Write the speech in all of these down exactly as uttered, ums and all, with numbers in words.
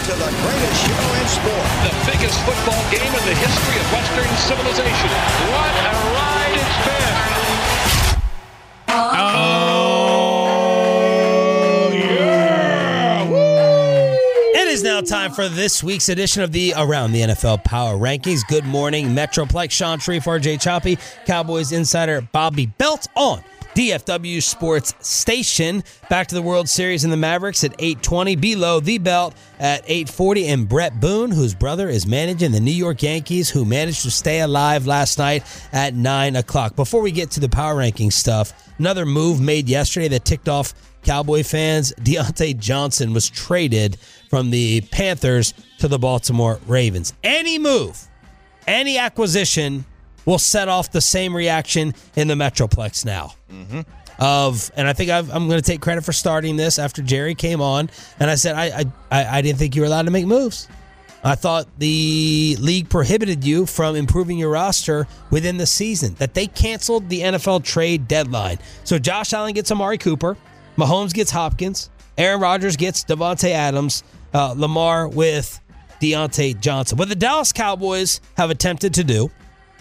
to the greatest show in sport. The biggest football game in the history of Western civilization. What a ride it's been. Oh, yeah. Woo. It is now time for this week's edition of the Around the N F L Power Rankings. Good morning, Metroplex. Sean Sharif, R J Choppy, Cowboys insider Bobby Belt on D F W Sports Station. Back to the World Series and the Mavericks at eight twenty. Below the belt at eight forty. And Brett Boone, whose brother is managing the New York Yankees, who managed to stay alive last night at nine o'clock. Before we get to the power ranking stuff, another move made yesterday that ticked off Cowboy fans. Deontay Johnson was traded from the Panthers to the Baltimore Ravens. Any move, any acquisition will set off the same reaction in the Metroplex now. Mm-hmm. Of, and I think I've, I'm going to take credit for starting this after Jerry came on, and I said I, I I didn't think you were allowed to make moves. I thought the league prohibited you from improving your roster within the season, that they canceled the N F L trade deadline. So Josh Allen gets Amari Cooper, Mahomes gets Hopkins, Aaron Rodgers gets Devontae Adams, uh, Lamar with Deontay Johnson. What the Dallas Cowboys have attempted to do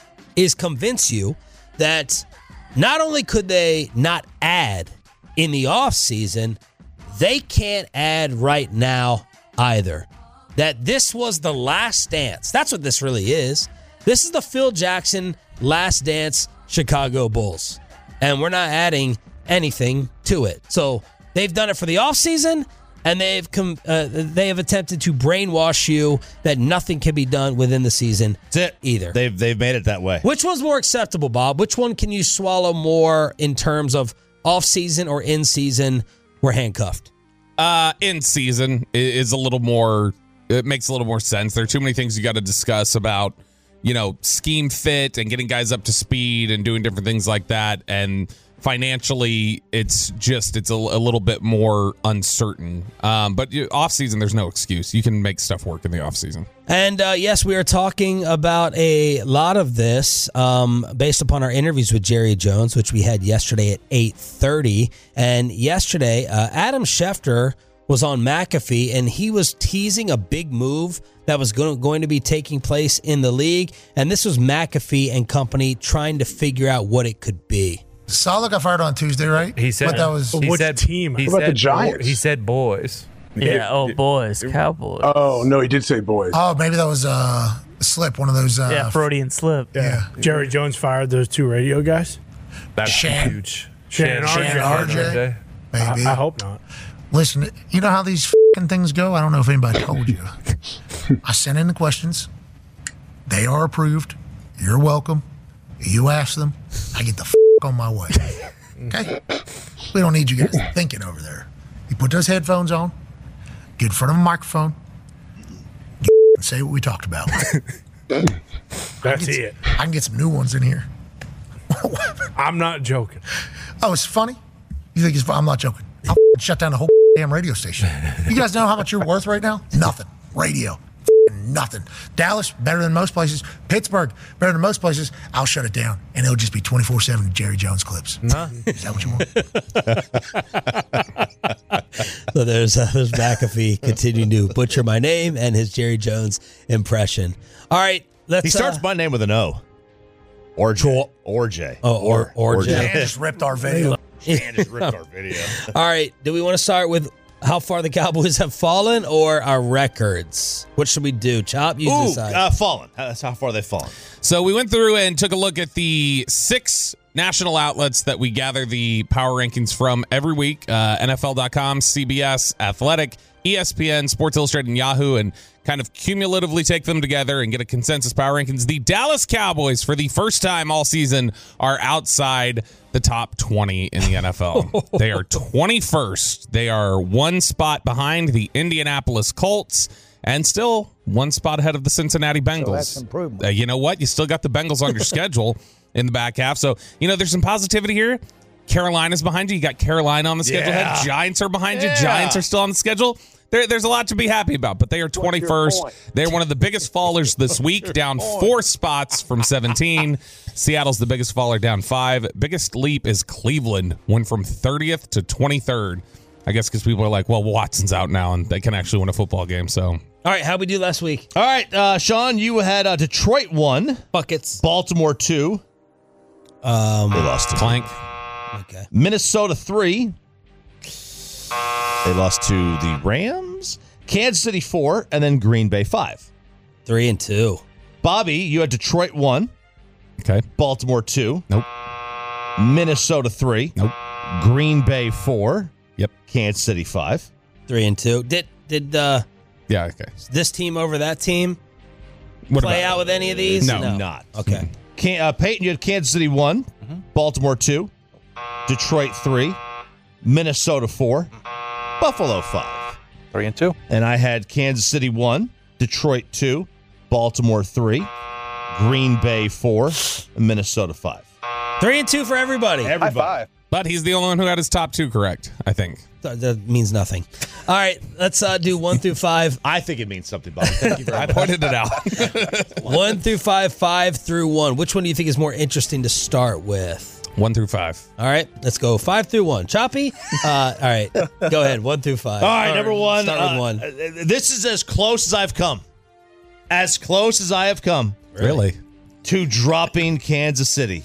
is convince you that not only could they not add in the offseason, they can't add right now either. That this was the last dance. That's what this really is. This is the Phil Jackson last dance Chicago Bulls. And we're not adding anything to it. So they've done it for the offseason, and they've com- uh, they have attempted to brainwash you that nothing can be done within the season. That's it. Either. They've they've made it that way. Which one's more acceptable, Bob? Which one can you swallow more in terms of off-season or in-season? We're handcuffed. Uh, in season is a little more. It makes a little more sense. There are too many things you got to discuss about, you know, scheme fit and getting guys up to speed and doing different things like that. And financially, it's just it's a, a little bit more uncertain. Um, but off season, there's no excuse. You can make stuff work in the off season. And uh, yes, we are talking about a lot of this um, based upon our interviews with Jerry Jones, which we had yesterday at eight thirty. And yesterday, uh, Adam Schefter was on McAfee, and he was teasing a big move that was going to, going to be taking place in the league. And this was McAfee and company trying to figure out what it could be. Saleh got fired on Tuesday, right? He said but that was he which said, team? He What about said the Giants? He said boys. Yeah, oh, boys, Cowboys. Oh, no, he did say boys. Oh, maybe that was uh, a slip, one of those. Uh, yeah, Freudian slip. Yeah. Jerry Jones fired those two radio guys. That's Shan- huge. Shan, Shan R J. Maybe. I, I hope not. Listen, you know how these f***ing things go? I don't know if anybody told you. I sent in the questions. They are approved. You're welcome. You ask them. I get the f*** on my way. Okay? We don't need you guys thinking over there. You put those headphones on, get in front of a microphone, get and say what we talked about. That's I it. I can get some new ones in here. I'm not joking. Oh, it's funny? You think it's fun? I'm not joking. I'll shut down the whole damn radio station. You guys know how much you're worth right now? Nothing. Radio. Nothing. Dallas, better than most places. Pittsburgh, better than most places. I'll shut it down, and it'll just be twenty-four seven Jerry Jones clips. Huh? Is that what you want? So there's, uh, there's McAfee continuing to butcher my name and his Jerry Jones impression. All right, let's. He starts uh, my name with an O. Or J. Or J. Oh, or, or, or J. Dan just ripped our video. Dan just ripped our video. All right, do we want to start with how far the Cowboys have fallen or our records? What should we do? Chop, you Ooh, decide. uh, fallen. That's how far they've fallen. So we went through and took a look at the six national outlets that we gather the power rankings from every week. Uh, N F L dot com, C B S, Athletic, E S P N, Sports Illustrated, and Yahoo, and kind of cumulatively take them together and get a consensus power rankings. The Dallas Cowboys, for the first time all season, are outside the top twenty in the N F L. They are twenty-first. They are one spot behind the Indianapolis Colts and still one spot ahead of the Cincinnati Bengals. So that's improvement. Uh, you know what? You still got the Bengals on your schedule in the back half. So, you know, there's some positivity here. Carolina's behind you. You got Carolina on the schedule. Yeah. Head. Giants are behind Yeah. you. Giants are still on the schedule. There, there's a lot to be happy about, but they are twenty-first. They're one of the biggest fallers this week, down four spots from seventeen. Seattle's the biggest faller, down five. Biggest leap is Cleveland, went from thirtieth to twenty-third. I guess because people are like, well, Watson's out now, and they can actually win a football game, so All right, how'd we do last week? All right, uh, Sean, you had uh, Detroit one, Buckets. Baltimore two. Um, They lost to Clank. Okay. Minnesota three. They lost to the Rams. Kansas City four, and then Green Bay five. Three and two. Bobby, you had Detroit one, Okay. Baltimore two. Nope. Minnesota three. Nope. Green Bay four. Yep. Kansas City five. Three and two. Did did uh, Yeah, okay. this team over that team What play about- out with any of these? No, not. Okay. Can, uh, Peyton, you had Kansas City one, Baltimore two, Detroit three, Minnesota four, Buffalo five. Three and two. And I had Kansas City one, Detroit two, Baltimore three, Green Bay four, and Minnesota five. Three and two for everybody. High five. But he's the only one who had his top two correct, I think. That, that means nothing. All right, let's uh, do one through five. I think it means something, Bobby. Thank you very I much. pointed it out. One through five, five through one. Which one do you think is more interesting to start with? One through five. All right, let's go five through one. Choppy? Uh, all right, go ahead. One through five. All right, Or number one. Start uh, with one. uh, This is as close as I've come. As close as I have come Really? to dropping Kansas City.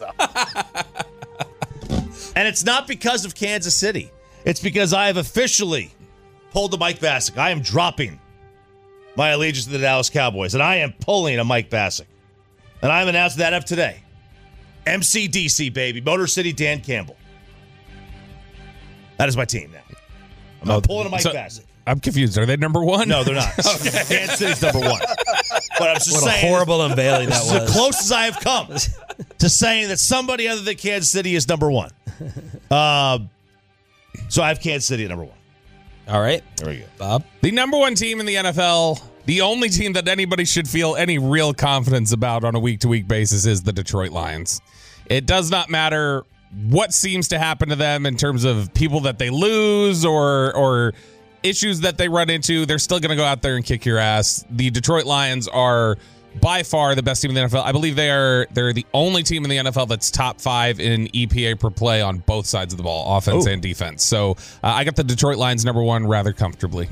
And it's not because of Kansas City. It's because I have officially pulled the Mike Bassick. I am dropping my allegiance to the Dallas Cowboys, and I am pulling a Mike Bassick. And I'm announcing that up today. M C D C, baby. Motor City Dan Campbell. That is my team now. I'm not pulling a Mike So- Bassick. I'm confused. Are they number one? No, they're not. Kansas City's number one. But I'm just What a saying. horrible unveiling that This is as was. close as I have come to saying that somebody other than Kansas City is number one. Um, so I have Kansas City at number one. All right, There we go. Bob. The number one team in the N F L, the only team that anybody should feel any real confidence about on a week-to-week basis is the Detroit Lions. It does not matter what seems to happen to them in terms of people that they lose or or issues that they run into. They're still going to go out there and kick your ass. The Detroit Lions are by far the best team in the N F L. I believe they are they're the only team in the N F L that's top five in E P A per play on both sides of the ball, offense Ooh. and defense. So uh, I got the Detroit Lions number one rather comfortably.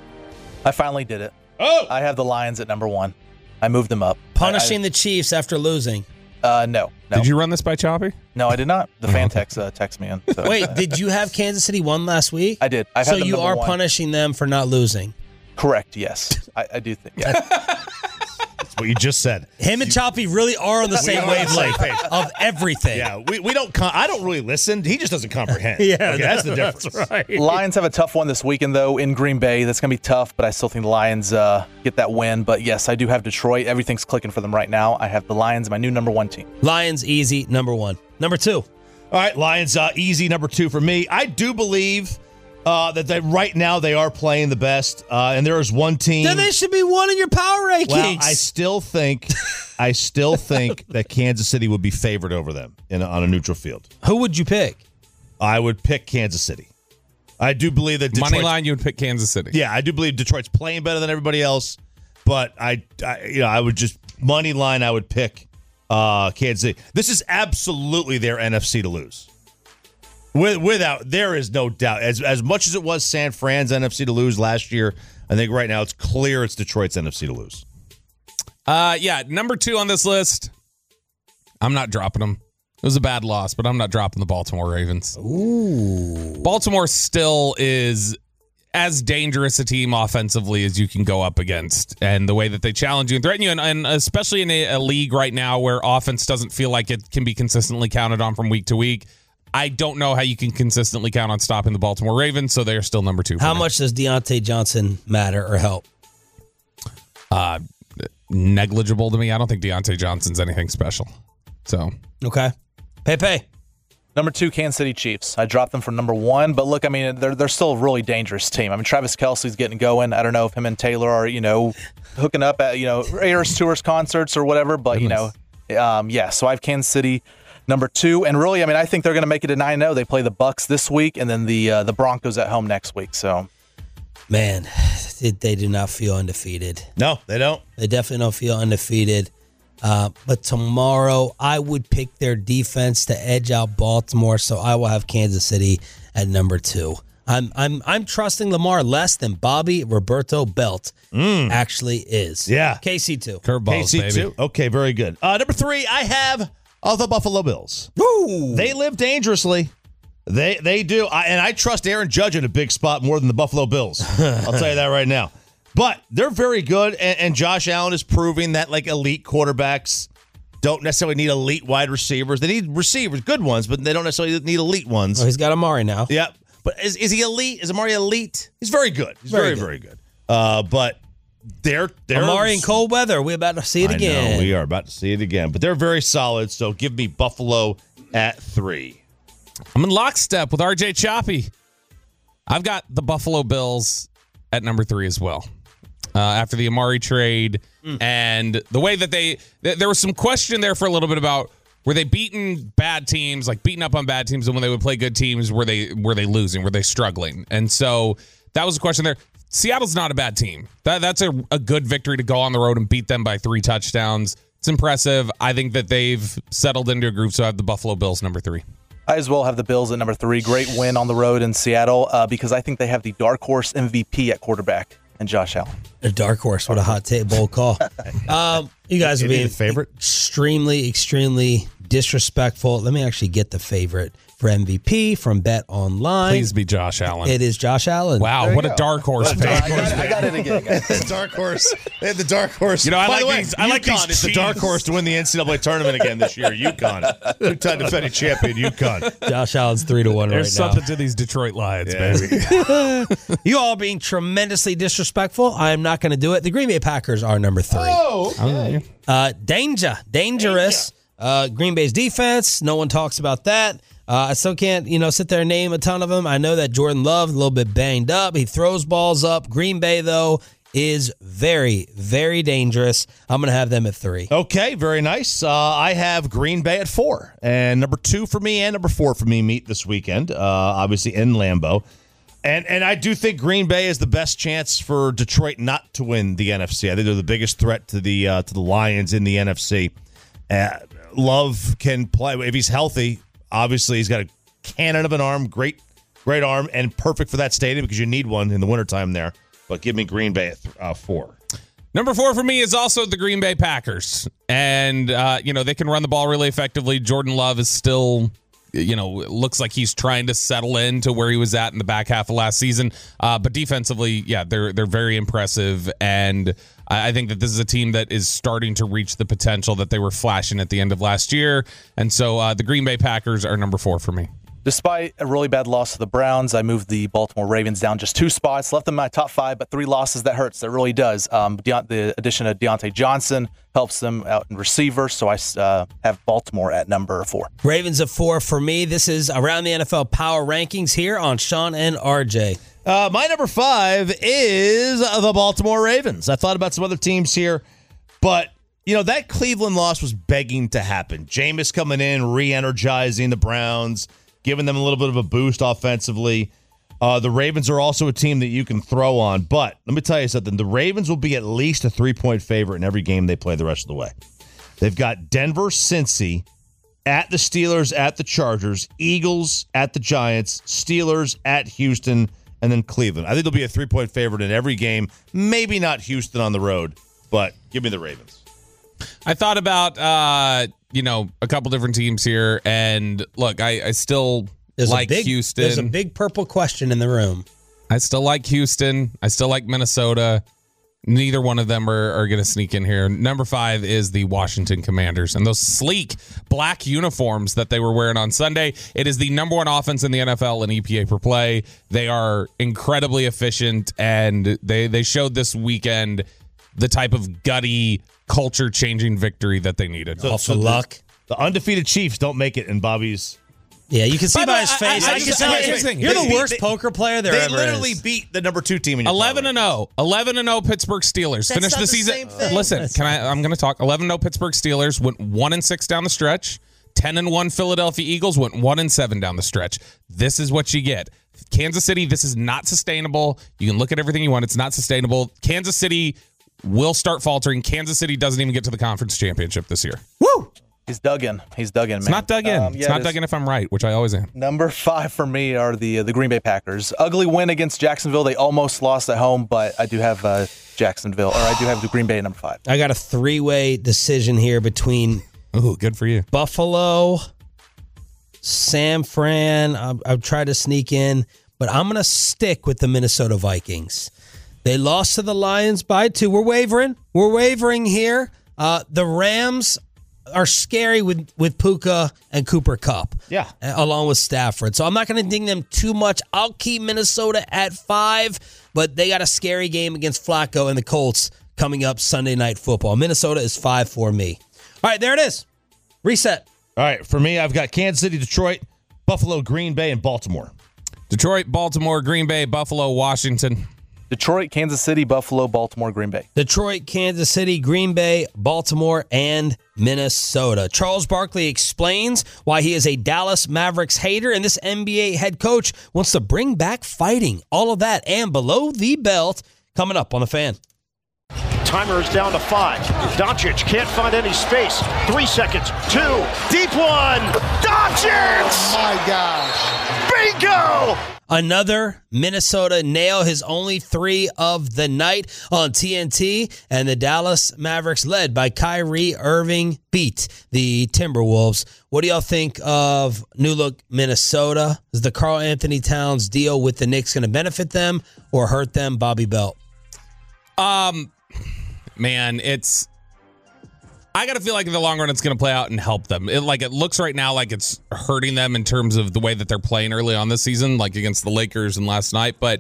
I finally did it. Oh! I have the Lions at number one. I moved them up. Punishing I, the Chiefs after losing. I, uh, no, no, Did you run this by Choppy? no, I did not. The fan text uh, text me in. So. Wait, did you have Kansas City one last week? I did. I've so had them you number are one. punishing them for not losing. Correct. Yes, I, I do think. Yeah. That's what you just said. Him and Choppy really are on the same are on the wavelength same page. of everything. Yeah, we, we don't. Com- I don't really listen. He just doesn't comprehend. Yeah, okay, that's the difference. That's right. Lions have a tough one this weekend, though, in Green Bay. That's going to be tough, but I still think the Lions uh, get that win. But yes, I do have Detroit. Everything's clicking for them right now. I have the Lions, my new number one team. Lions, easy, number one. Number two. All right, Lions, uh, easy number two for me. I do believe uh, that they, right now they are playing the best, uh, and there is one team. Then they should be one in your power rankings. Well, I still think, I still think that Kansas City would be favored over them in on a neutral field. Who would you pick? I would pick Kansas City. I do believe that Detroit's, Money line, you would pick Kansas City. Yeah, I do believe Detroit's playing better than everybody else, but I, I you know, I would just money line. I would pick uh, Kansas City. This is absolutely their N F C to lose. With, without, there is no doubt. As as much as it was San Fran's N F C to lose last year, I think right now it's clear it's Detroit's N F C to lose. Uh, yeah, number two on this list. I'm not dropping them. It was a bad loss, but I'm not dropping the Baltimore Ravens. Ooh. Baltimore still is as dangerous a team offensively as you can go up against, and the way that they challenge you and threaten you, and, and especially in a, a league right now where offense doesn't feel like it can be consistently counted on from week to week. I don't know how you can consistently count on stopping the Baltimore Ravens, so they're still number two. For How me. much does Deontay Johnson matter or help? Uh, negligible to me. I don't think Deontay Johnson's anything special. So Okay. Pepe. Number two, Kansas City Chiefs. I dropped them for number one, but look, I mean, they're they're still a really dangerous team. I mean, Travis Kelce's getting going. I don't know if him and Taylor are, you know, hooking up at, you know, Eras Tours concerts or whatever, but, you know, um, yeah, so I have Kansas City number two. And really, I mean, I think they're going to make it to nine and oh. They play the Bucks this week and then the uh, the Broncos at home next week. So, Man, they, they do not feel undefeated. No, they don't. They definitely don't feel undefeated. Uh, but tomorrow, I would pick their defense to edge out Baltimore, so I will have Kansas City at number two. I'm I'm I'm trusting Lamar less than Bobby Roberto Belt actually is. Yeah. K C two. Curveballs, K C baby. two. Okay, very good. Uh, number three, I have uh, the Buffalo Bills. Woo! They live dangerously. They they do. I, and I trust Aaron Judge in a big spot more than the Buffalo Bills. I'll tell you that right now. But they're very good, and, and Josh Allen is proving that like elite quarterbacks don't necessarily need elite wide receivers. They need receivers, good ones, but they don't necessarily need elite ones. Oh, he's got Amari now. Yeah. But is, is he elite? Is Amari elite? He's very good. He's very, Very very good. good. Uh, but they're, they're Amari in cold weather. We're about to see it I again. know, we are about to see it again. But they're very solid, so give me Buffalo at three. I'm in lockstep with R J Choppy. I've got the Buffalo Bills at number three as well. Uh, after the Amari trade mm. and the way that they, th- there was some question there for a little bit about were they beating bad teams, like beating up on bad teams, and when they would play good teams, were they were they losing? Were they struggling? And so that was a question there. Seattle's not a bad team. That that's a, a good victory to go on the road and beat them by three touchdowns. It's impressive. I think that they've settled into a group, so I have the Buffalo Bills number three. I as well have the Bills at number three. Great win on the road in Seattle uh, because I think they have the dark horse M V P at quarterback and Josh Allen. A dark horse. What a hot take, bold call. um, you guys are being favorite? extremely, extremely disrespectful. Let me actually get the favorite for M V P from Bet Online. Please be Josh Allen. It is Josh Allen. Wow, There what you a go. dark horse I pick. got, I got it again. the dark horse. They had the dark horse. You know, I By like the way, these- I like UConn these is the dark cheese. horse to win the N C double A tournament again this year. UConn, two-time defending champion. UConn. Josh Allen's three to one There's right something to these Detroit Lions, Yeah. baby. now. You all being tremendously disrespectful. I am not going to do it. The Green Bay Packers are number three. Oh, okay. Uh, danger, dangerous. Uh, Green Bay's defense. No one talks about that. Uh, I still can't, you know, sit there and name a ton of them. I know that Jordan Love a little bit banged up. He throws balls up. Green Bay though is very, very dangerous. I'm going to have them at three. Okay, very nice. Uh, I have Green Bay at four, and number two for me and number four for me meet this weekend. Uh, obviously in Lambeau. And and I do think Green Bay is the best chance for Detroit not to win the N F C. I think they're the biggest threat to the uh, to the Lions in the N F C. Uh, Love can play if he's healthy. Obviously, he's got a cannon of an arm, great, great arm, and perfect for that stadium because you need one in the wintertime there. But give me Green Bay at th- uh, four. Number four for me is also the Green Bay Packers. And, uh, you know, they can run the ball really effectively. Jordan Love is still, you know, looks like he's trying to settle into where he was at in the back half of last season. Uh, but defensively, yeah, they're they're very impressive. And I think that this is a team that is starting to reach the potential that they were flashing at the end of last year. And so uh, the Green Bay Packers are number four for me. Despite a really bad loss to the Browns, I moved the Baltimore Ravens down just two spots, left them in my top five, but three losses, that hurts. That really does. Um, Deont- the addition of Deontay Johnson helps them out in receiver, so I uh, have Baltimore at number four. Ravens at four for me. This is Around the N F L Power Rankings here on Sean and R J. Uh, my number five is the Baltimore Ravens. I thought about some other teams here, but, you know, that Cleveland loss was begging to happen. Jameis coming in, re-energizing the Browns, giving them a little bit of a boost offensively. Uh, the Ravens are also a team that you can throw on, but let me tell you something. The Ravens will be at least a three-point favorite in every game they play the rest of the way. They've got Denver, Cincy, at the Steelers, at the Chargers, Eagles, at the Giants, Steelers, at Houston, and then Cleveland. I think they'll be a three-point favorite in every game. Maybe not Houston on the road, but give me the Ravens. I thought about, uh, you know, a couple different teams here, and look, I, I still There's like a big, Houston. There's a big purple question in the room. I still like Houston. I still like Minnesota. Neither one of them are, are going to sneak in here. Number five is the Washington Commanders. And those sleek black uniforms that they were wearing on Sunday, it is the number one offense in the N F L in E P A per play. They are incredibly efficient, and they, they showed this weekend the type of gutty, culture-changing victory that they needed. So, Also so the- luck. The undefeated Chiefs don't make it in Bobby's. Yeah, you can see By the by way, his I- face. I- I I, can just- tell I- you're- here's the thing. you're They the beat- worst they- poker player there They ever literally is. beat the number two team in your eleven and oh. eleven and oh Pittsburgh Steelers. That's Finished not the the season. same thing. Listen, That's can I I'm going to talk. eleven and oh Pittsburgh Steelers went one and six down the stretch. ten and one Philadelphia Eagles went one and seven down the stretch. This is what you get. Kansas City, this is not sustainable. You can look at everything you want. It's not sustainable. Kansas City will start faltering. Kansas City doesn't even get to the conference championship this year. Woo! He's dug in. He's dug in, man. It's not dug in. Um, yeah, it's not it dug in if I'm right, which I always am. Number five for me are the uh, the Green Bay Packers. Ugly win against Jacksonville. They almost lost at home, but I do have uh, Jacksonville, or I do have the Green Bay at number five. I got a three-way decision here between Ooh, good for you. Buffalo, San Fran. I've, I've tried to sneak in, but I'm going to stick with the Minnesota Vikings. They lost to the Lions by two. We're wavering. We're wavering here. Uh, the Rams are scary with, with Puka and Cooper Kupp. Yeah. Along with Stafford. So I'm not going to ding them too much. I'll keep Minnesota at five, but they got a scary game against Flacco and the Colts coming up Sunday Night Football. Minnesota is five for me. All right, there it is. Reset. All right, for me, I've got Kansas City, Detroit, Buffalo, Green Bay, and Baltimore. Detroit, Baltimore, Green Bay, Buffalo, Washington. Detroit, Kansas City, Buffalo, Baltimore, Green Bay. Detroit, Kansas City, Green Bay, Baltimore, and Minnesota. Charles Barkley explains why he is a Dallas Mavericks hater, and this N B A head coach wants to bring back fighting. All of that and below the belt coming up on The Fan. Timer is down to five. Doncic can't find any space. Three seconds. Two. Deep one. Doncic! Oh my gosh. Bingo! Another Minnesota nail, his only three of the night on T N T, and the Dallas Mavericks, led by Kyrie Irving, beat the Timberwolves. What do y'all think of new look Minnesota? Is the Karl Anthony Towns deal with the Knicks going to benefit them or hurt them, Bobby Belt? Um, man, it's. I got to feel like in the long run it's going to play out and help them. It, like it looks right now like it's hurting them in terms of the way that they're playing early on this season, like against the Lakers and last night. But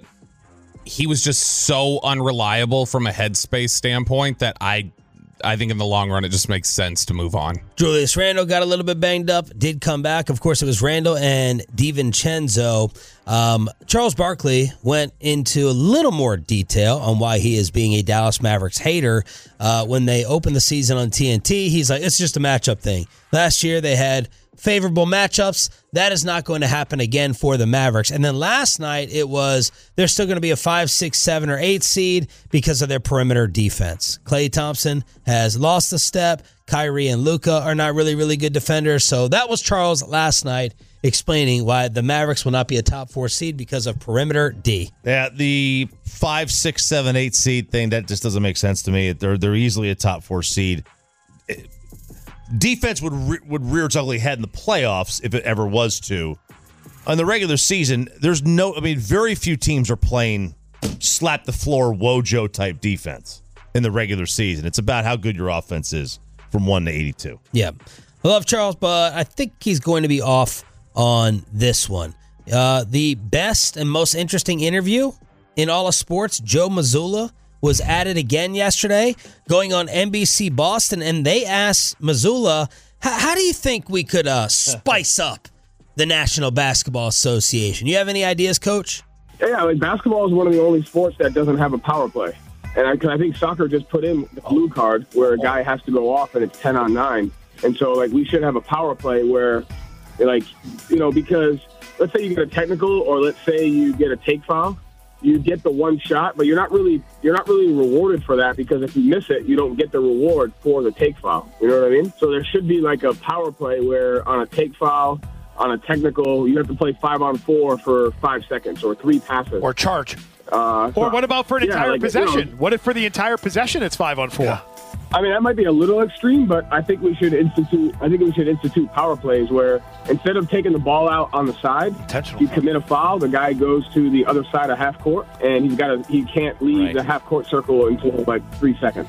he was just so unreliable from a headspace standpoint that I I think in the long run it just makes sense to move on. Julius Randle got a little bit banged up, did come back. Of course, it was Randle and DiVincenzo. Um, Charles Barkley went into a little more detail on why he is being a Dallas Mavericks hater. Uh, when they opened the season on T N T, he's like, it's just a matchup thing. Last year they had favorable matchups. That is not going to happen again for the Mavericks. And then last night it was they're still going to be a five, six, seven, or eight seed because of their perimeter defense. Klay Thompson has lost a step. Kyrie and Luka are not really, really good defenders. So that was Charles last night explaining why the Mavericks will not be a top four seed because of perimeter D. Yeah, the five, six, seven, eight seed thing, that just doesn't make sense to me. They're they're easily a top four seed. It, defense would re- would rear its ugly head in the playoffs if it ever was to. On the regular season, there's no, I mean, very few teams are playing slap the floor Wojo type defense in the regular season. It's about how good your offense is from one to eighty-two. Yeah. I love Charles, but I think he's going to be off on this one. Uh, the best and most interesting interview in all of sports, Joe Mazzulla, was at it again yesterday, going on N B C Boston, and they asked Mazzulla, how do you think we could uh, spice up the National Basketball Association? You have any ideas, Coach? Yeah, like basketball is one of the only sports that doesn't have a power play. And I, 'cause I think soccer just put in the blue card where a guy has to go off and it's ten on nine. And so, like, we should have a power play where, like, you know, because let's say you get a technical or let's say you get a take foul. You get the one shot, but you're not really you're not really rewarded for that because if you miss it, you don't get the reward for the take foul. You know what I mean? So there should be like a power play where on a take foul, on a technical, you have to play five on four for five seconds or three passes. Or charge. Uh, or what about for an yeah, entire like, possession? You know, what if for the entire possession it's five on four? Yeah. I mean, that might be a little extreme, but I think we should institute. I think we should institute power plays where instead of taking the ball out on the side, you commit a foul. The guy goes to the other side of half court, and he's got to. He can't leave Right. the half court circle until like three seconds.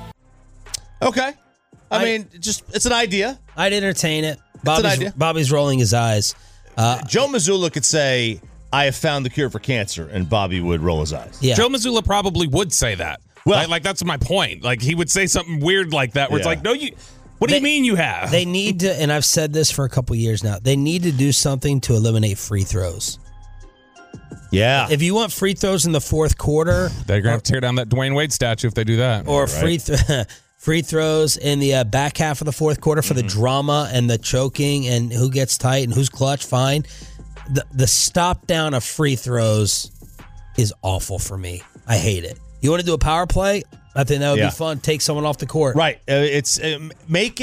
Okay, I, I- mean, just it's an idea. I'd entertain it. an Bobby's, idea. Bobby's rolling his eyes. Uh, Joe Mazzulla could say, "I have found the cure for cancer," and Bobby would roll his eyes. yeah. Joe Mazzulla probably would say that. Well- like, like that's my point. Like he would say something weird like that, where it's Yeah. like, no, you. What do They- you mean you have? They need to, and I've said this for a couple years now, they need to do something to eliminate free throws. Yeah, If you want free throws in the fourth quarter, They're gonna have to tear down that Dwayne Wade statue if they do that. or free th- free throws in the uh, back half of the fourth quarter for the drama and the choking and who gets tight and who's clutch, fine. The the stop down of free throws is awful for me. I hate it. You want to do a power play? I think that would Yeah. be fun. Take someone off the court. right. Uh, it's uh, make it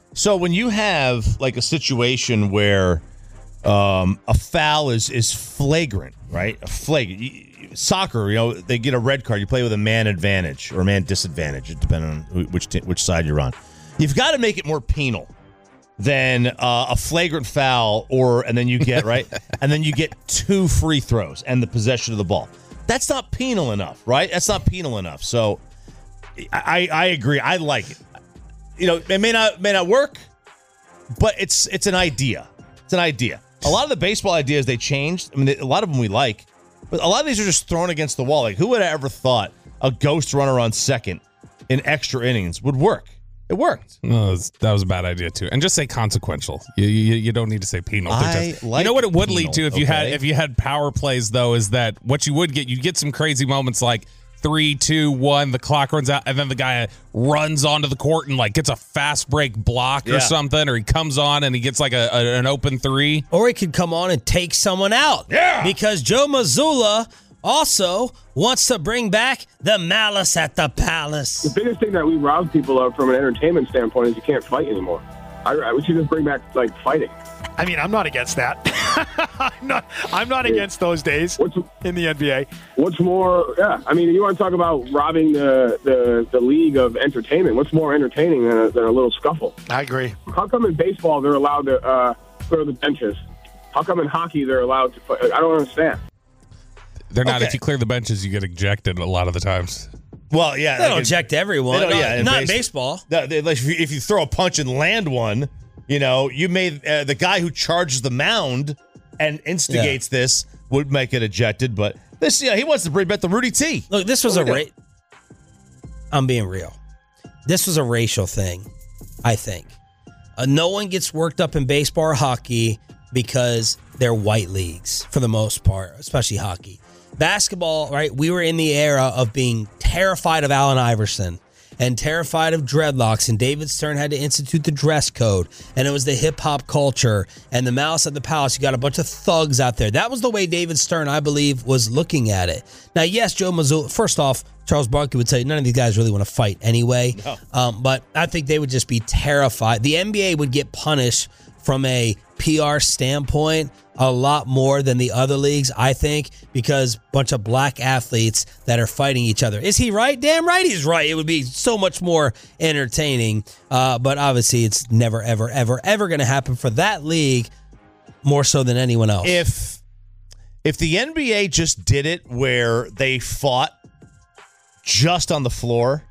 So when you have like a situation where um, a foul is is flagrant, right? A flagrant. You, Soccer, you know, they get a red card. You play with a man advantage or a man disadvantage, depending on who, which t- which side you're on. You've got to make it more penal than uh, a flagrant foul, or and then you get right, and then you get two free throws and the possession of the ball. That's not penal enough, right? That's not penal enough. So, I I agree. I like it. You know, it may not may not work, but it's it's an idea. It's an idea. A lot of the baseball ideas they changed. I mean, a lot of them we like. But a lot of these are just thrown against the wall. Like, who would have ever thought a ghost runner on second in extra innings would work? It worked. No, that was a bad idea too. And just say consequential. You you, you don't need to say penal. I because, like you know what it would penal, lead to if okay? you had if you had power plays though is that what you would get you'd get some crazy moments like three, two, one, the clock runs out, and then the guy runs onto the court and like gets a fast break block Yeah. or something, or he comes on and he gets like a, a an open three. Or he could come on and take someone out. Yeah. Because Joe Mazzulla also wants to bring back the malice at the palace. The biggest thing that we rob people of from an entertainment standpoint is you can't fight anymore. I, I we should just bring back like fighting. I mean, I'm not against that. I'm not. I'm not against those days What's in the N B A. what's more? Yeah, I mean, you want to talk about robbing the the, the league of entertainment? What's more entertaining than a, than a little scuffle? I agree. How come in baseball they're allowed to uh, clear the benches? How come in hockey they're allowed to? Fight? I don't understand. They're not. Okay. If you clear the benches, you get ejected a lot of the times. Well, yeah. They don't like, eject everyone. they don't- Not- yeah, in not in base- baseball. No, they- like, if, you, if you throw a punch and land one, you know, you made uh, the guy who charges the mound and instigates this would make it ejected. But this, yeah, he wants to bring back the Rudy T. Look, this was What a we ra- I'm being real. This was a racial thing, I think. Uh, no one gets worked up in baseball or hockey because they're white leagues for the most part, especially hockey. Basketball, right? We were in the era of being terrified of Allen Iverson and terrified of dreadlocks, and David Stern had to institute the dress code, and it was the hip-hop culture and the malice at the palace. You got a bunch of thugs out there. That was the way David Stern, I believe, was looking at it. Now, yes, Joe Mazzulla, first off, Charles Barkley would say none of these guys really want to fight anyway, No. um, but I think they would just be terrified. The N B A would get punished from a P R standpoint a lot more than the other leagues, I think, because a bunch of black athletes that are fighting each other. Is he right? Damn right he's right. It would be so much more entertaining, uh, but obviously it's never, ever, ever, ever going to happen for that league more so than anyone else. If if the N B A just did it where they fought just on the floor,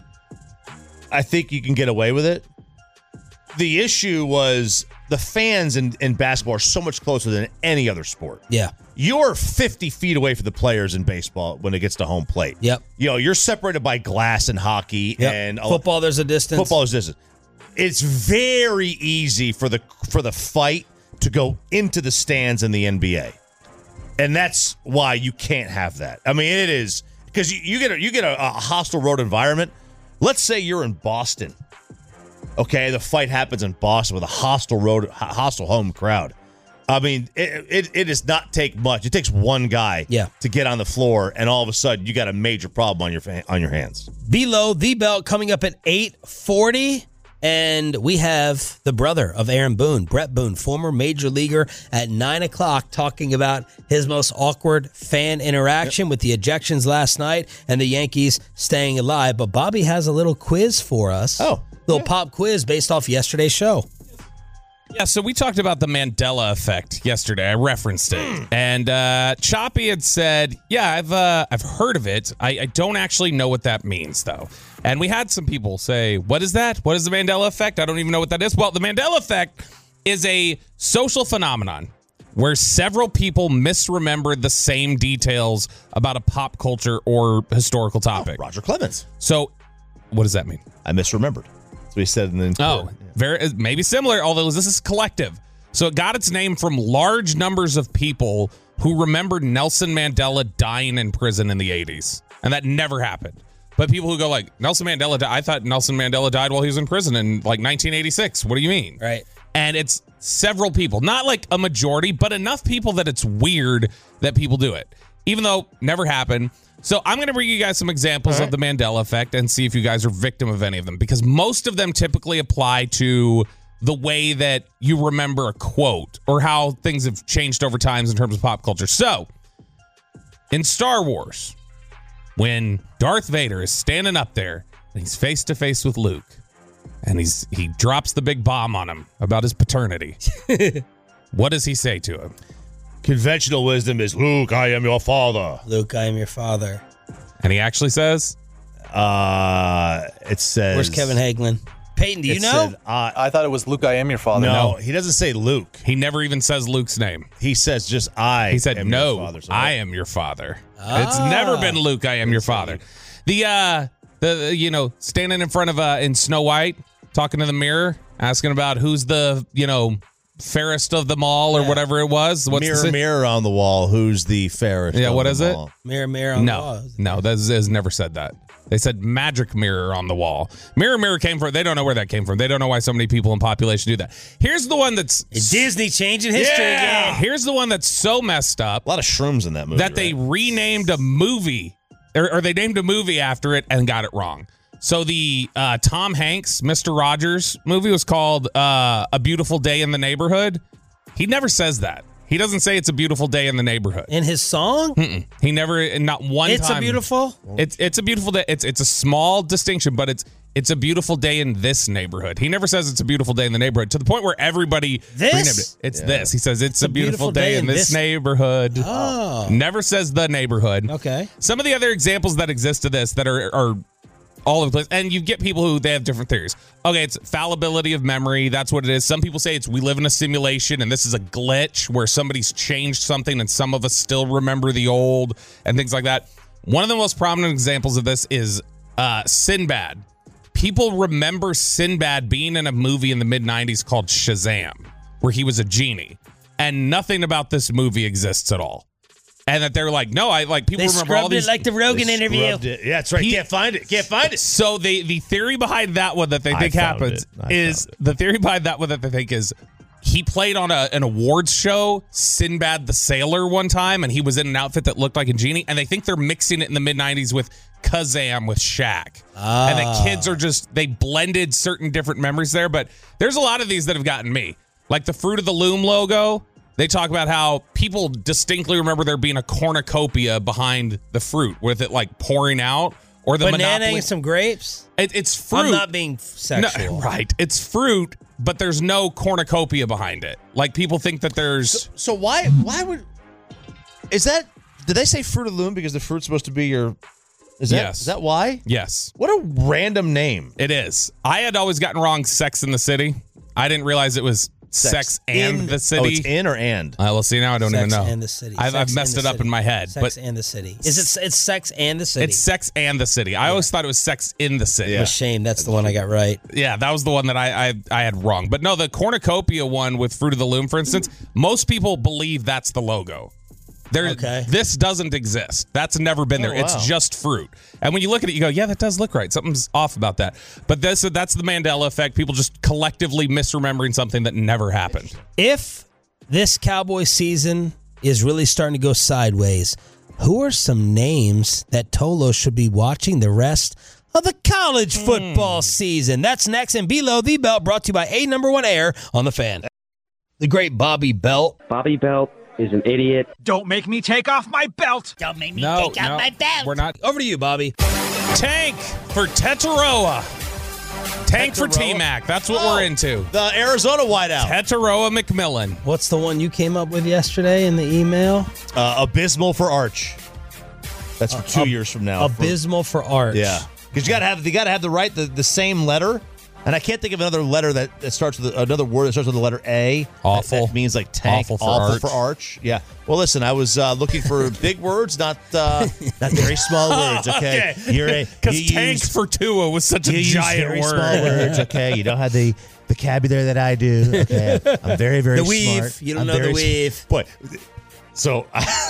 I think you can get away with it. The issue was the fans in, in basketball are so much closer than any other sport. Yeah. You're fifty feet away from the players in baseball when it gets to home plate. Yep. You know, you're separated by glass in hockey Yep. and Football, there's a distance. Football is distance. It's very easy for the for the fight to go into the stands in the N B A, and that's why you can't have that. I mean, it is because you, you get a, you get a, a hostile road environment. Let's say you're in Boston. Okay, the fight happens in Boston with a hostile road, hostile home crowd. I mean, it, it it does not take much. It takes one guy Yeah. to get on the floor, and all of a sudden, you got a major problem on your fa- on your hands. Below the belt coming up at eight forty. And we have the brother of Aaron Boone, Brett Boone, former major leaguer, at nine o'clock talking about his most awkward fan interaction yep. with the ejections last night and the Yankees staying alive. But Bobby has a little quiz for us. Oh. Little yeah. pop quiz based off yesterday's show. Yeah, so we talked about the Mandela effect yesterday. I referenced it, mm. and uh, Choppy had said, "Yeah, I've uh, I've heard of it. I, I don't actually know what that means, though." And we had some people say, "What is that? What is the Mandela effect? I don't even know what that is." Well, the Mandela effect is a social phenomenon where several people misremember the same details about a pop culture or historical topic. Oh, Roger Clemens. So, what does that mean? I misremembered. That's what he said in the Oh. Very, maybe similar, although this is collective. So it got its name from large numbers of people who remembered Nelson Mandela dying in prison in the eighties. And that never happened. But people who go like, Nelson Mandela died, I thought Nelson Mandela died while he was in prison in like nineteen eighty-six. What do you mean? Right. And it's several people, not like a majority, but enough people that it's weird that people do it. Even though never happened. So I'm going to bring you guys some examples right. of the Mandela effect and see if you guys are victim of any of them, because most of them typically apply to the way that you remember a quote or how things have changed over time in terms of pop culture. So in Star Wars, when Darth Vader is standing up there and he's face to face with Luke and he's he drops the big bomb on him about his paternity, what does he say to him? Conventional wisdom is, Luke, I am your father. Luke, I am your father. And he actually says? Uh, it says... Where's Kevin Hagelin? Peyton, do you it know? Said, uh, I thought it was Luke, I am your father. no, No. he doesn't say Luke. He never even says Luke's name. He says just I He said, am no, your father. So I am your father. Ah. It's never been Luke, I am your father. The, uh, the you know, standing in front of, uh, in Snow White, talking to the mirror, asking about who's the, you know, fairest of them all or Yeah. whatever it was. What's mirror, the, mirror on the wall. Who's the fairest? Yeah, of what them is it? all? Mirror, mirror on the No, wall. no, that has never said that. They said magic mirror on the wall. Mirror, mirror came from, they don't know where that came from. They don't know why so many people in population do that. Here's the one that's... Disney changing history Yeah! again. Here's the one that's so messed up. A lot of shrooms in that movie. that they right? renamed a movie, or, or they named a movie after it and got it wrong. So the uh, Tom Hanks, Mister Rogers movie was called uh, A Beautiful Day in the Neighborhood. He never says that. He doesn't say it's a beautiful day in the neighborhood. In his song? Mm-mm. He never, not one It's time. a beautiful? It's it's a beautiful day. It's it's a small distinction, but it's it's a beautiful day in this neighborhood. He never says it's a beautiful day in the neighborhood to the point where everybody This? renamed it. It's Yeah. this. He says it's, a beautiful, day, in this, neighborhood. Oh. Never says the neighborhood. Okay. Some of the other examples that exist of this that are are all over the place, and you get people who they have different theories. Okay, it's fallibility of memory. That's what it is. Some people say it's we live in a simulation and this is a glitch where somebody's changed something and some of us still remember the old and things like that. One of the most prominent examples of this is uh, Sinbad. People remember Sinbad being in a movie in the mid nineties called Shazam, where he was a genie, and nothing about this movie exists at all. And that they're like, no, I like people They remember all scrubbed these. it like the Rogan They interview. scrubbed it. Yeah, that's right. He- Can't find it. Can't find it. So the the theory behind that one that they I think found happens it. I is found it. the theory behind that one that they think is he played on a, an awards show, Sinbad the Sailor, one time, and he was in an outfit that looked like a genie, and they think they're mixing it in the mid nineties with Kazam with Shaq. Ah. And the kids are just, they blended certain different memories there, but there's a lot of these that have gotten me. Like the Fruit of the Loom logo. They talk about how people distinctly remember there being a cornucopia behind the fruit with it like pouring out, or the Banana Monopoly. and some grapes? It, it's fruit. I'm not being sexual. No, right. It's fruit, but there's no cornucopia behind it. Like people think that there's. So why why would is that? Did they say Fruit of the Loom because the fruit's supposed to be your? Is that Yes. is that why? Yes, What a random name. it is. I had always gotten wrong Sex in the City. I didn't realize it was Sex, and in the City. Oh, it's in or and? Uh, well, see, now I don't Sex even know. and the City. I've, Sex I've messed and it the up City. in my head. Sex but and the City. Is it? It's Sex and the City. it's Sex and the City. I always thought it was Sex in the City. A shame. That's the one I got right. Yeah, that was the one that I, I I had wrong. But no, the cornucopia one with Fruit of the Loom, for instance, most people believe that's the logo. There, Okay. This doesn't exist. That's never been there. Oh, wow. It's just fruit. And when you look at it, you go, yeah, that does look right. Something's off about that. But this, that's the Mandela effect. People just collectively misremembering something that never happened. If this Cowboy season is really starting to go sideways, who are some names that Tolo should be watching the rest of the college football season? That's next in Below the Belt, brought to you by A Number One Air on the Fan. The great Bobby Belt. Bobby Belt is an idiot. Don't make me take off my belt. Don't make me No, take out no, my belt. we're not. Over to you, Bobby. Tank for Tetaroa. Tank for Tetaroa? T-Mac. That's what Oh, we're into. The Arizona wideout. Tetaroa McMillan. What's the one you came up with yesterday in the email? Uh, abysmal for Arch. That's for two Ab- years from now. Abysmal for Arch. Yeah, because you gotta have you gotta have the right the, the same letter, and I can't think of another letter that, that starts with another word that starts with the letter A. Awful. That, that means like tank. Awful for Arch. for Arch. Yeah. Well, listen, I was uh, looking for big words, not uh, not very small words. Okay. You're a Because you tank use- for Tua was such you a use giant very word. small words. Okay. You don't have the vocabulary that I do. Okay. I'm very very The weave. smart. You don't I'm know the very weave. sm- Boy. So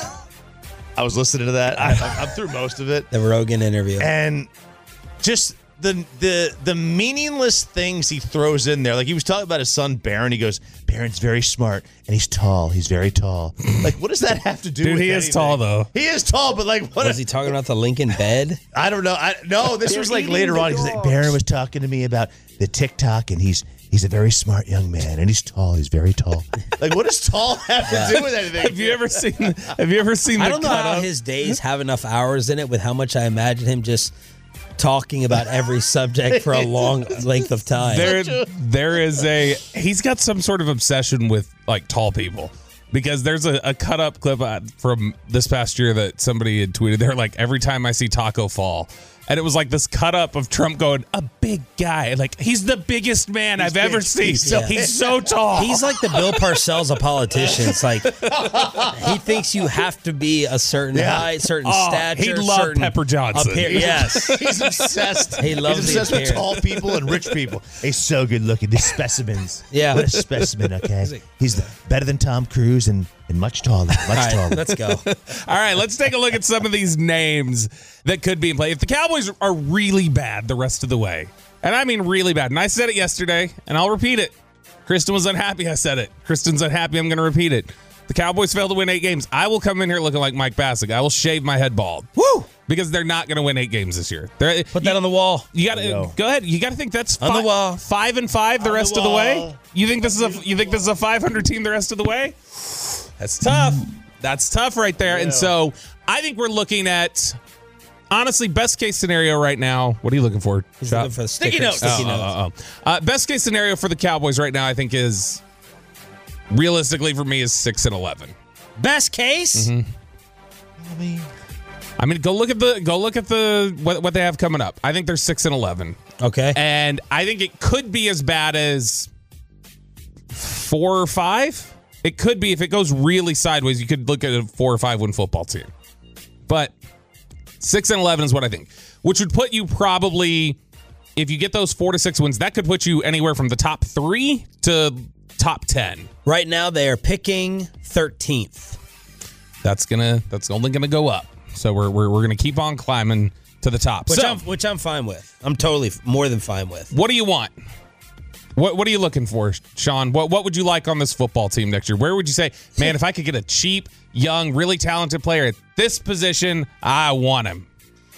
I was listening to that. I, I'm through most of it. The Rogan interview. And just the the the meaningless things he throws in there. Like he was talking about his son Barron. He goes, Barron's very smart and he's tall. He's very tall. Like, what does that have to do Dude, with he anything? is tall, though. He is tall, but like, what? Was he talking about the Lincoln bed? I don't know. I no, this was like later on. He's like, Barron was talking to me about the TikTok, and he's he's a very smart young man, and he's tall. He's very tall. Like, what does tall have to do with anything? Have you ever seen? Have you ever seen? I the don't know how cut-up? his days have enough hours in it with how much I imagine him just talking about every subject for a long length of time. There, there is a. He's got some sort of obsession with like tall people. Because there's a, a cut up clip from this past year that somebody had tweeted. They're like, every time I see Taco fall. And it was like this cut up of Trump going, a big guy. Like, he's the biggest man He's I've big. ever seen. He's so- He's so tall. He's like the Bill Parcells of politicians. It's like he thinks you have to be a certain Yeah. height, certain Oh, stature. he loved certain Pepper Johnson. appear- yes. He's obsessed. He loves He's the obsessed with appearance. tall people and rich people. He's so good looking. These specimens. Yeah. What a specimen, okay? He's the, better than Tom Cruise and, and much taller. Much All right, taller. let's go. All right, let's take a look at some of these names that could be in play. If the Cowboys are really bad the rest of the way, and I mean really bad, and I said it yesterday, and I'll repeat it. Kristen was unhappy I said it. Kristen's unhappy, I'm going to repeat it. The Cowboys fail to win eight games. I will come in here looking like Mike Bassick. I will shave my head bald. Woo! Because they're not going to win eight games this year. They're, Put that on the wall. You got to Go. go ahead. You got to think that's On the fi- wall. five and five the On rest the of the way. wall. You think this is a you think this is a five hundred team the rest of the way? That's tough. That's tough right there. And so I think we're looking at honestly best case scenario right now. What are you looking for? He's Chop? looking for the Sticky sticker- notes. sticky Oh, notes. oh, oh. Uh, best case scenario for the Cowboys right now, I think, is realistically for me is six and eleven. Best case? Mm-hmm. I mean, go look at the go look at the what, what they have coming up. I think they're six and eleven, Okay. and I think it could be as bad as four or five. It could be if it goes really sideways. You could look at a four or five win football team, but six and eleven is what I think, which would put you probably, if you get those four to six wins, that could put you anywhere from the top three to top ten. Right now they are picking thirteenth. That's gonna that's only gonna go up. So we're we're, we're gonna keep on climbing to the top. Which, so I'm, which I'm fine with. I'm totally f- more than fine with. what do you want? What what are you looking for, Sean? What what would you like on this football team next year? Where would you say, man, if I could get a cheap, young, really talented player at this position, I want him.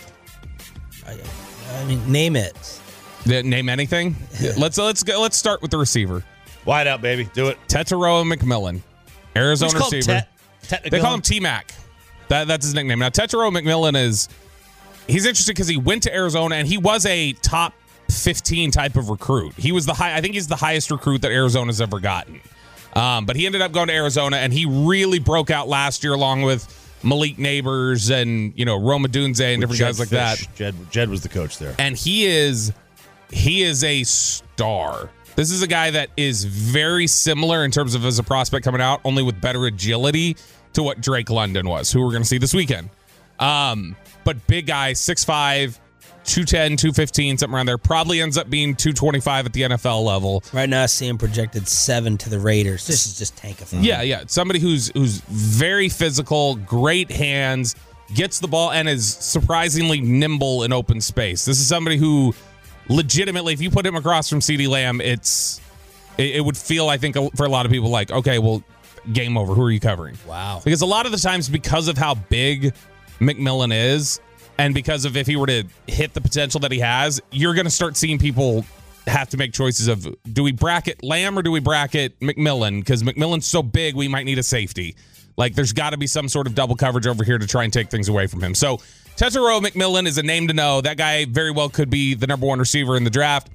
I, I mean, name it. Yeah, name anything. Yeah. Let's let's go. Let's start with the receiver. Wide out, baby. Do it. Tetairoa McMillan, Arizona Who's called receiver. Tet- They call him T-Mac. That, that's his nickname. Now, Tetairoa McMillan is, he's interesting because he went to Arizona and he was a top fifteen type of recruit. He was the high, I think he's the highest recruit that Arizona's ever gotten. Um, but he ended up going to Arizona and he really broke out last year along with Malik Neighbors and, you know, Roma Dunze and different Jed guys like Fish. that. Jed, Jed was the coach there. And he is, he is a star. This is a guy that is very similar in terms of as a prospect coming out, only with better agility to what Drake London was, who we're going to see this weekend. Um, but big guy, six five, two ten, two fifteen, something around there. Probably ends up being two twenty-five at the N F L level. Right now I see him projected seven to the Raiders. This is just tankathon. Yeah, yeah. Somebody who's who's very physical, great hands, gets the ball, and is surprisingly nimble in open space. This is somebody who legitimately, if you put him across from CeeDee Lamb, it's it, it would feel, I think, for a lot of people like, okay, well, game over. Who are you covering? Wow. Because a lot of the times, because of how big McMillan is, and because of if he were to hit the potential that he has, you're going to start seeing people have to make choices of, do we bracket Lamb or do we bracket McMillan? Because McMillan's so big, we might need a safety. Like, there's got to be some sort of double coverage over here to try and take things away from him. So, Tetairoa McMillan is a name to know. That guy very well could be the number one receiver in the draft.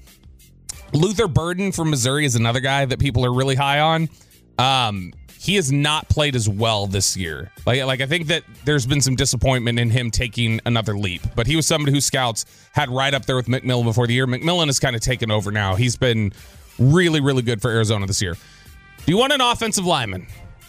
Luther Burden from Missouri is another guy that people are really high on. Um, he has not played as well this year. Like, like I think that there's been some disappointment in him taking another leap. But he was somebody who scouts had right up there with McMillan before the year. McMillan has kind of taken over now. He's been really, really good for Arizona this year. Do you want an offensive lineman?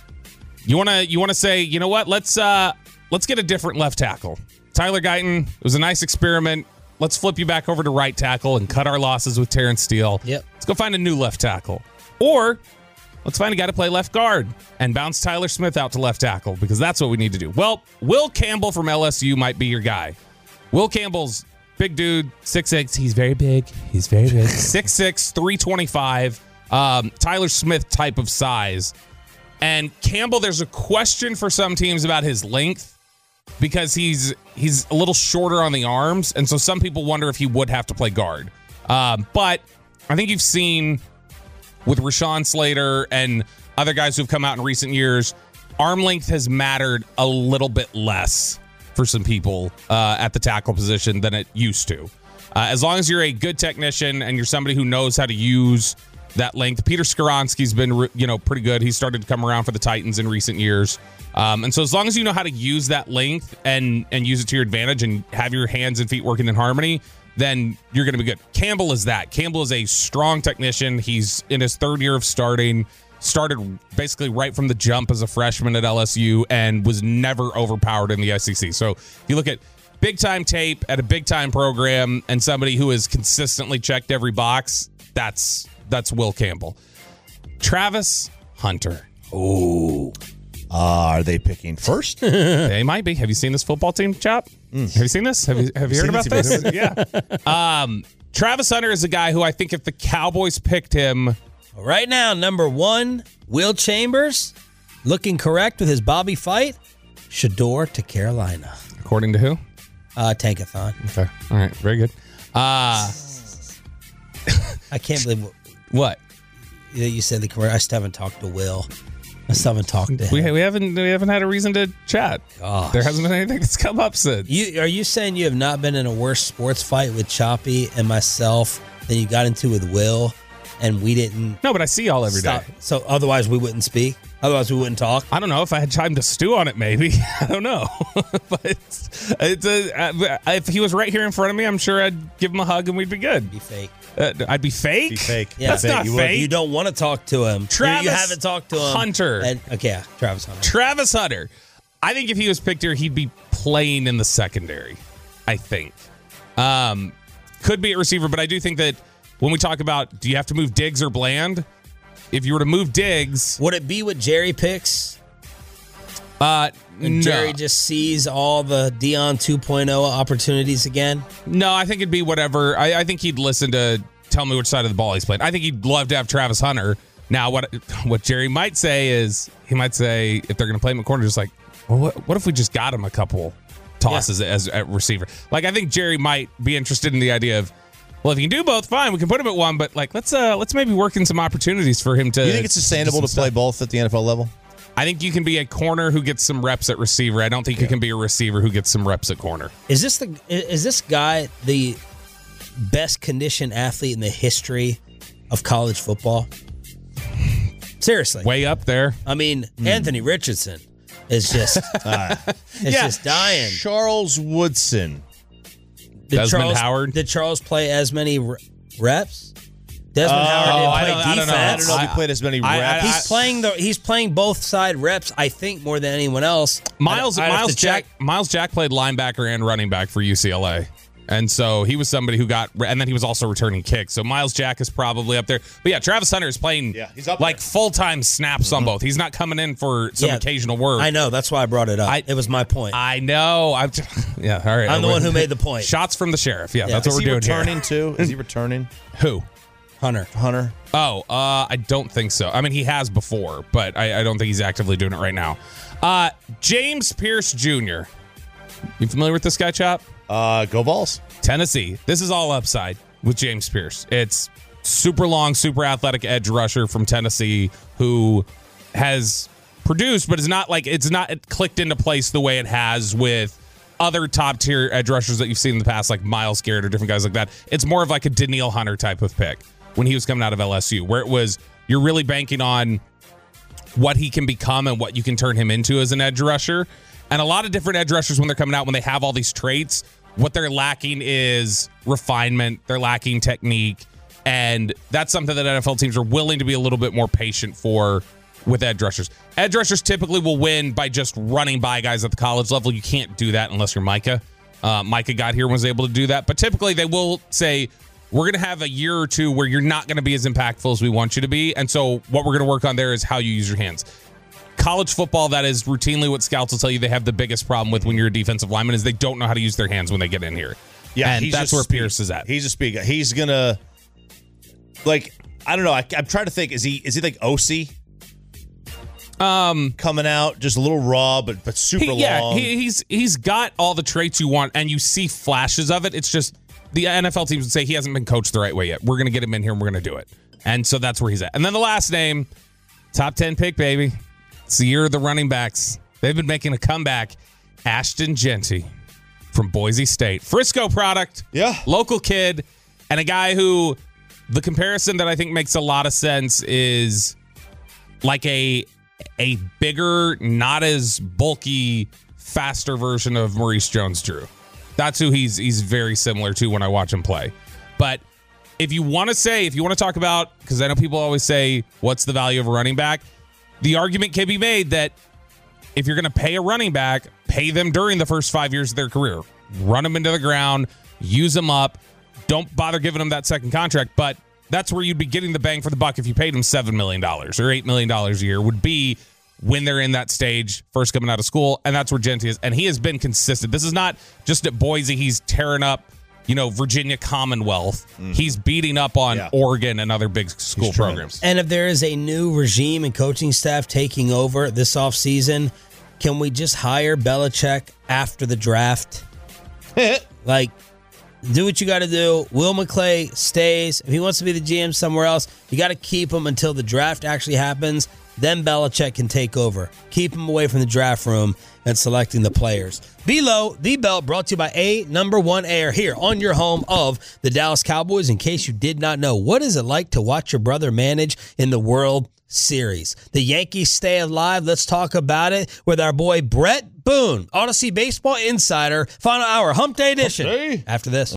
You want to you want to say, you know what? Let's uh, let's get a different left tackle. Tyler Guyton, it was a nice experiment. Let's flip you back over to right tackle and cut our losses with Terrence Steele. Yep. Let's go find a new left tackle. Or let's find a guy to play left guard and bounce Tyler Smith out to left tackle, because that's what we need to do. Well, Will Campbell from L S U might be your guy. Will Campbell's big dude, six six. He's very big. He's very big. six six, three twenty-five. Um, Tyler Smith type of size. And Campbell, there's a question for some teams about his length because he's he's a little shorter on the arms. And so some people wonder if he would have to play guard. Um, but I think you've seen with Rashawn Slater and other guys who've come out in recent years, arm length has mattered a little bit less for some people uh, at the tackle position than it used to. Uh, as long as you're a good technician and you're somebody who knows how to use that length. Peter Skoronski's been, you know, pretty good. He's started to come around for the Titans in recent years. Um, and so as long as you know how to use that length and, and use it to your advantage and have your hands and feet working in harmony, then you're going to be good. Campbell is that. Campbell is a strong technician. He's in his third year of starting. Started basically right from the jump as a freshman at L S U and was never overpowered in the S E C. So if you look at big-time tape at a big-time program and somebody who has consistently checked every box, that's that's Will Campbell. Travis Hunter. Oh. Uh, are they picking first? They might be. Have you seen this football team, Chop? Mm. Have you seen this? Have you, have you heard about this? Yeah. Um, Travis Hunter is a guy who I think if the Cowboys picked him... Right now, number one, Will Chambers, looking correct with his Bobby fight. Shador to Carolina. According to who? Uh, Tankathon. Okay. All right. Very good. Uh, I can't believe what, what you said. The correct. I still haven't talked to Will. I still haven't talked to him. We, we haven't we haven't had a reason to chat. Gosh. There hasn't been anything that's come up since. You are you saying you have not been in a worse sports fight with Choppy and myself than you got into with Will? And we didn't. No, but I see y'all every stop. day. So otherwise we wouldn't speak. Otherwise we wouldn't talk. I don't know if I had time to stew on it. Maybe I don't know. But it's, it's a, if he was right here in front of me, I'm sure I'd give him a hug and we'd be good. Be fake. Uh, I'd be fake. Be fake. Yeah, that's fake. not you fake. Would. You don't want to talk to him. Travis you, you haven't talked to him. Hunter. And, okay, yeah, Travis Hunter. Travis Hunter. I think if he was picked here, he'd be playing in the secondary. I think. Um, could be a receiver, but I do think that. When we talk about, do you have to move Diggs or Bland? If you were to move Diggs... Would it be what Jerry picks? Uh, and no. Jerry just sees all the Dion two point oh opportunities again? No, I think it'd be whatever. I, I think he'd listen to tell me which side of the ball he's playing. I think he'd love to have Travis Hunter. Now, what what Jerry might say is, he might say, if they're going to play him at corner, just like, well, what, what if we just got him a couple tosses yeah. as a receiver? Like, I think Jerry might be interested in the idea of, well, if you can do both, fine. We can put him at one, but like let's uh let's maybe work in some opportunities for him to. You think it's sustainable to play stuff. both at the N F L level? I think you can be a corner who gets some reps at receiver. I don't think yeah. you can be a receiver who gets some reps at corner. Is this the is this guy the best conditioned athlete in the history of college football? Seriously, way up there. I mean, mm. Anthony Richardson is just uh, it's yeah. just dying. Charles Woodson. Did Desmond Charles, Howard. Did Charles play as many reps? Desmond uh, Howard didn't play I don't, defense. I don't know. I don't know if he played as many reps. I, I, he's playing the he's playing both side reps. I think more than anyone else. Miles I'd, I'd Miles Jack check. Miles Jack played linebacker and running back for U C L A. And so he was somebody who got, and then he was also returning kicks. So Miles Jack is probably up there. But yeah, Travis Hunter is playing yeah, he's up like full time snaps mm-hmm. on both. He's not coming in for some yeah, occasional work. I know. That's why I brought it up. I, it was my point. I know. I'm just, yeah. All right. I'm the one who made the point. Shots from the sheriff. Yeah, yeah. that's is what we're doing here. Is he returning too? Is he returning? Who? Hunter. Hunter. Oh, uh, I don't think so. I mean, he has before, but I, I don't think he's actively doing it right now. Uh, James Pierce Junior You familiar with this guy, Chop? Uh, go Vols. Tennessee. This is all upside with James Pierce. It's super long, super athletic edge rusher from Tennessee who has produced, but it's not like it's not clicked into place the way it has with other top tier edge rushers that you've seen in the past, like Myles Garrett or different guys like that. It's more of like a Danielle Hunter type of pick when he was coming out of L S U, where it was you're really banking on what he can become and what you can turn him into as an edge rusher. And a lot of different edge rushers, when they're coming out, when they have all these traits, what they're lacking is refinement. They're lacking technique. And that's something that N F L teams are willing to be a little bit more patient for with edge rushers. Edge rushers typically will win by just running by guys at the college level. You can't do that unless you're Micah. Uh, Micah got here and was able to do that. But typically they will say, we're going to have a year or two where you're not going to be as impactful as we want you to be. And so what we're going to work on there is how you use your hands. College football, that is routinely what scouts will tell you they have the biggest problem with when you're a defensive lineman is they don't know how to use their hands when they get in here. Yeah, and he's that's a where speed. Pierce is at. He's a speed guy. He's gonna like I don't know. I, I'm trying to think. Is he is he like O C? Um, coming out just a little raw, but but super he, yeah, long. he, he's he's got all the traits you want, and you see flashes of it. It's just the N F L teams would say he hasn't been coached the right way yet. We're gonna get him in here and we're gonna do it, and so that's where he's at. And then the last name, top ten pick, baby. It's the year of the running backs. They've been making a comeback. Ashton Jeanty from Boise State, Frisco product, yeah, local kid, and a guy who the comparison that I think makes a lot of sense is like a. a bigger, not as bulky, faster version of Maurice Jones-Drew. That's who he's he's very similar to when I watch him play. But if you want to say, if you want to talk about, because I know people always say, what's the value of a running back? The argument can be made that if you're going to pay a running back, pay them during the first five years of their career. Run them into the ground, use them up. Don't bother giving them that second contract, but that's where you'd be getting the bang for the buck if you paid them seven million dollars or eight million dollars a year, would be when they're in that stage, first coming out of school, and that's where Jeanty is. And he has been consistent. This is not just at Boise. He's tearing up, you know, Virginia Commonwealth. Mm. He's beating up on yeah. Oregon and other big school he's programs. And if there is a new regime and coaching staff taking over this offseason, can we just hire Belichick after the draft? Like, do what you got to do. Will McClay stays. If he wants to be the G M somewhere else, you got to keep him until the draft actually happens. Then Belichick can take over. Keep him away from the draft room and selecting the players. Below the Belt, brought to you by A Number One Air, here on your home of the Dallas Cowboys. In case you did not know, what is it like to watch your brother manage in the World Series? The Yankees stay alive. Let's talk about it with our boy Brett Boone, Odyssey Baseball Insider. Final hour, Hump Day edition. Hump Day. After this.